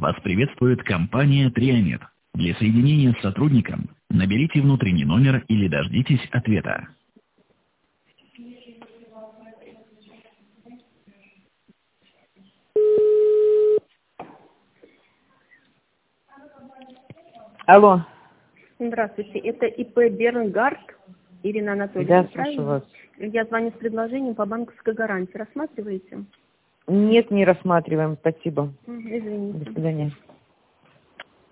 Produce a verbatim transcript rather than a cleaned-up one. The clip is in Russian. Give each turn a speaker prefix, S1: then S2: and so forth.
S1: Вас приветствует компания Трианет. Для соединения с сотрудником наберите внутренний номер или дождитесь ответа.
S2: Алло.
S3: Здравствуйте, это ИП Бернгард Ирина Анатольевна,
S2: Да,
S3: правильно?
S2: слушаю вас.
S3: Я звоню с предложением по банковской гарантии. Рассматриваете?
S2: Нет, не рассматриваем. Спасибо.
S3: М, Извините.
S2: До свидания.